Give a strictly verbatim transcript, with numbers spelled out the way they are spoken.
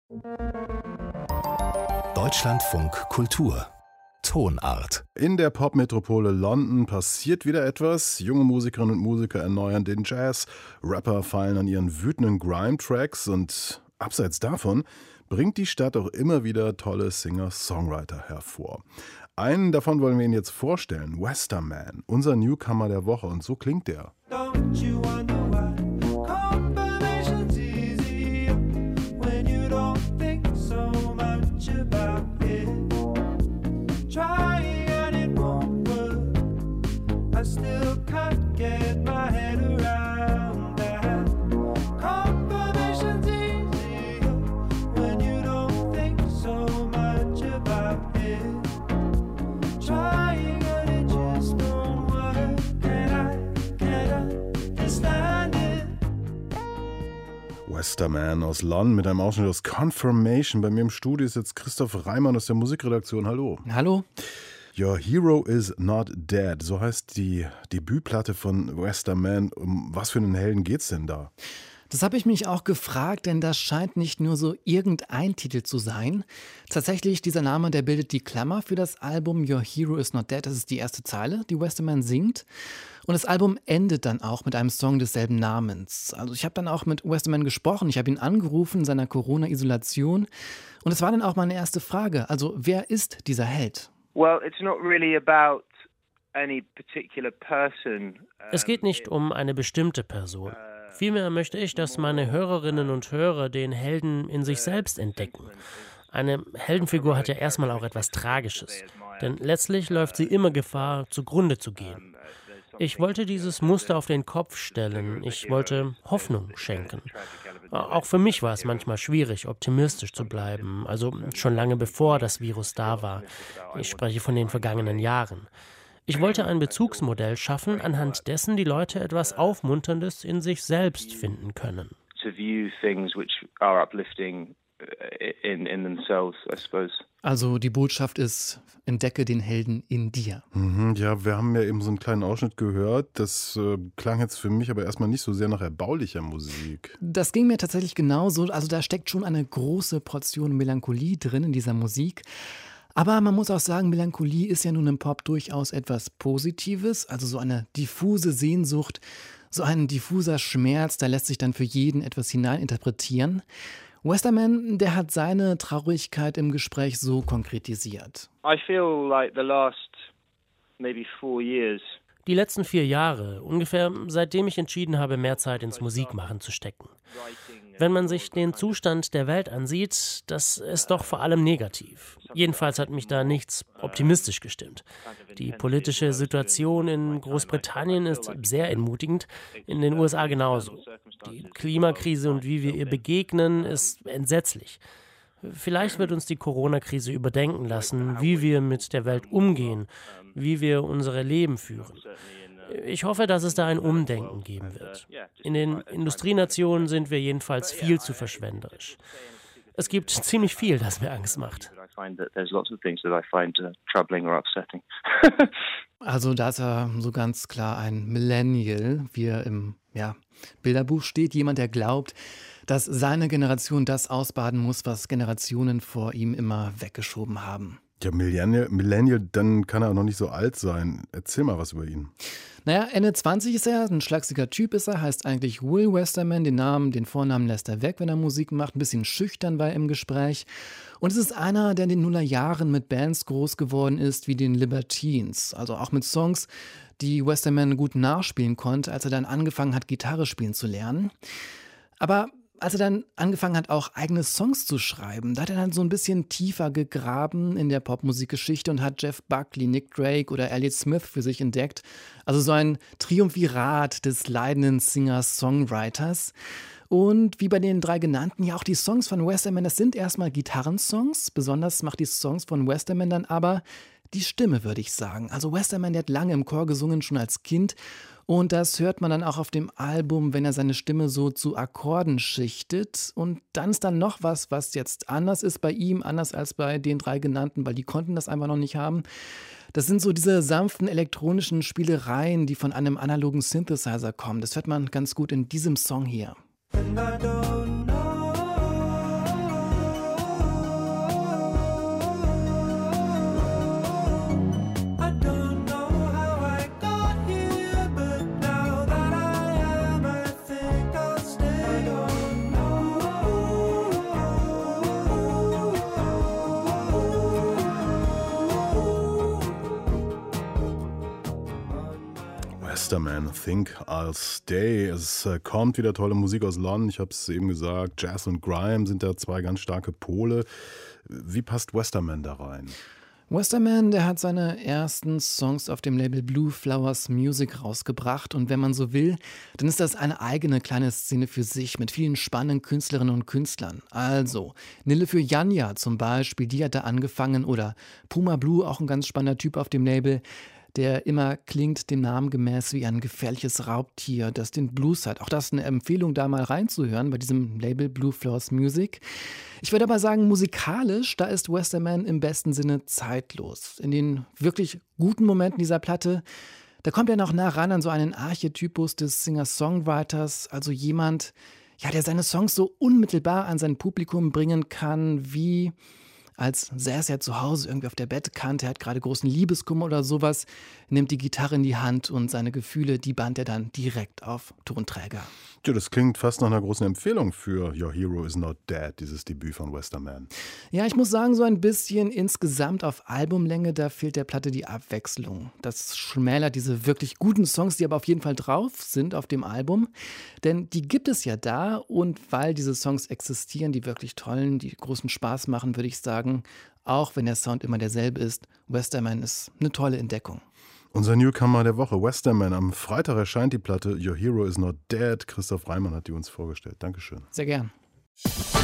Deutschlandfunk Kultur Tonart. In der Popmetropole London passiert wieder etwas. Junge Musikerinnen und Musiker erneuern den Jazz. Rapper feilen an ihren wütenden Grime-Tracks. Und abseits davon bringt die Stadt auch immer wieder tolle Singer-Songwriter hervor. Einen davon wollen wir Ihnen jetzt vorstellen. Westerman, unser Newcomer der Woche. Und so klingt der. Don't you wonder why confirmation's easier when you don't think so much about it. Trying and it won't work. I still can't get my head around that. Confirmation's easier when you don't think so much about it. Trying and it just won't work. Can I, can I understand it? Westerman aus London mit einem Ausschnitt aus Confirmation. Bei mir im Studio ist jetzt Christoph Reimann aus der Musikredaktion. Hallo. Hallo. Your Hero is Not Dead. So heißt die Debütplatte von Westerman. Um was für einen Helden geht's denn da? Das habe ich mich auch gefragt, denn das scheint nicht nur so irgendein Titel zu sein. Tatsächlich, dieser Name, der bildet die Klammer für das Album Your Hero is Not Dead. Das ist die erste Zeile, die Westerman singt. Und das Album endet dann auch mit einem Song desselben Namens. Also ich habe dann auch mit Westerman gesprochen. Ich habe ihn angerufen in seiner Corona-Isolation. Und es war dann auch meine erste Frage. Also wer ist dieser Held? Well, it's not really about any particular person. Es geht nicht um eine bestimmte Person. Vielmehr möchte ich, dass meine Hörerinnen und Hörer den Helden in sich selbst entdecken. Eine Heldenfigur hat ja erstmal auch etwas Tragisches, denn letztlich läuft sie immer Gefahr, zugrunde zu gehen. Ich wollte dieses Muster auf den Kopf stellen, ich wollte Hoffnung schenken. Auch für mich war es manchmal schwierig, optimistisch zu bleiben, also schon lange bevor das Virus da war. Ich spreche von den vergangenen Jahren. Ich wollte ein Bezugsmodell schaffen, anhand dessen die Leute etwas Aufmunterndes in sich selbst finden können. To view things which are uplifting in, in themselves, I suppose. Also die Botschaft ist, entdecke den Helden in dir. Mhm, ja, wir haben ja eben so einen kleinen Ausschnitt gehört. Das äh, klang jetzt für mich aber erstmal nicht so sehr nach erbaulicher Musik. Das ging mir tatsächlich genauso. Also da steckt schon eine große Portion Melancholie drin in dieser Musik. Aber man muss auch sagen, Melancholie ist ja nun im Pop durchaus etwas Positives, also so eine diffuse Sehnsucht, so ein diffuser Schmerz, da lässt sich dann für jeden etwas hineininterpretieren. Westerman, der hat seine Traurigkeit im Gespräch so konkretisiert. I feel like the last maybe four years. Die letzten vier Jahre, ungefähr seitdem ich entschieden habe, mehr Zeit ins Musikmachen zu stecken. Wenn man sich den Zustand der Welt ansieht, das ist doch vor allem negativ. Jedenfalls hat mich da nichts optimistisch gestimmt. Die politische Situation in Großbritannien ist sehr entmutigend, in den U S A genauso. Die Klimakrise und wie wir ihr begegnen, ist entsetzlich. Vielleicht wird uns die Corona-Krise überdenken lassen, wie wir mit der Welt umgehen, wie wir unsere Leben führen. Ich hoffe, dass es da ein Umdenken geben wird. In den Industrienationen sind wir jedenfalls viel zu verschwenderisch. Es gibt ziemlich viel, das mir Angst macht. Also da ist er so ganz klar ein Millennial, wie er im ja, Bilderbuch steht. Jemand, der glaubt, dass seine Generation das ausbaden muss, was Generationen vor ihm immer weggeschoben haben. Ja, Millennial, Millennial, dann kann er auch noch nicht so alt sein. Erzähl mal was über ihn. Naja, Ende zwanzig ist er, ein schlagsiger Typ ist er, heißt eigentlich Will Westerman. Den Namen, den Vornamen lässt er weg, wenn er Musik macht. Ein bisschen schüchtern war er im Gespräch. Und es ist einer, der in den Nullerjahren mit Bands groß geworden ist, wie den Libertines. Also auch mit Songs, die Westerman gut nachspielen konnte, als er dann angefangen hat, Gitarre spielen zu lernen. Aber als er dann angefangen hat, auch eigene Songs zu schreiben, da hat er dann so ein bisschen tiefer gegraben in der Popmusikgeschichte und hat Jeff Buckley, Nick Drake oder Elliott Smith für sich entdeckt. Also so ein Triumvirat des leidenden Singer-Songwriters. Und wie bei den drei genannten, ja auch die Songs von Westerman, das sind erstmal Gitarrensongs. Besonders macht die Songs von Westerman dann aber die Stimme, würde ich sagen. Also Westerman, der hat lange im Chor gesungen, schon als Kind. Und das hört man dann auch auf dem Album, wenn er seine Stimme so zu Akkorden schichtet. Und dann ist dann noch was, was jetzt anders ist bei ihm, anders als bei den drei genannten, weil die konnten das einfach noch nicht haben. Das sind so diese sanften elektronischen Spielereien, die von einem analogen Synthesizer kommen. Das hört man ganz gut in diesem Song hier. And I don't know Westerman, Think I'll Stay. Es äh, kommt wieder tolle Musik aus London. Ich habe es eben gesagt, Jazz und Grime sind da zwei ganz starke Pole. Wie passt Westerman da rein? Westerman, der hat seine ersten Songs auf dem Label Blue Flowers Music rausgebracht und wenn man so will, dann ist das eine eigene kleine Szene für sich mit vielen spannenden Künstlerinnen und Künstlern. Also, Nille für Janja zum Beispiel, die hat da angefangen oder Puma Blue, auch ein ganz spannender Typ auf dem Label, der immer klingt dem Namen gemäß wie ein gefährliches Raubtier, das den Blues hat. Auch das ist eine Empfehlung, da mal reinzuhören bei diesem Label Blue Flowers Music. Ich würde aber sagen, musikalisch, da ist Westerman im besten Sinne zeitlos. In den wirklich guten Momenten dieser Platte, da kommt er noch nah ran an so einen Archetypus des Singer-Songwriters, also jemand, ja, der seine Songs so unmittelbar an sein Publikum bringen kann, wie als säße er zu Hause irgendwie auf der Bettkante, er hat gerade großen Liebeskummer oder sowas, nimmt die Gitarre in die Hand und seine Gefühle, die band er dann direkt auf Tonträger. Ja, das klingt fast nach einer großen Empfehlung für Your Hero Is Not Dead, dieses Debüt von Westerman. Ja, ich muss sagen, so ein bisschen insgesamt auf Albumlänge, da fehlt der Platte die Abwechslung. Das schmälert diese wirklich guten Songs, die aber auf jeden Fall drauf sind auf dem Album. Denn die gibt es ja da und weil diese Songs existieren, die wirklich tollen, die großen Spaß machen, würde ich sagen, auch wenn der Sound immer derselbe ist, Westerman ist eine tolle Entdeckung. Unser Newcomer der Woche, Westerman. Am Freitag erscheint die Platte Your Hero Is Not Dead. Christoph Reimann hat die uns vorgestellt. Dankeschön. Sehr gern.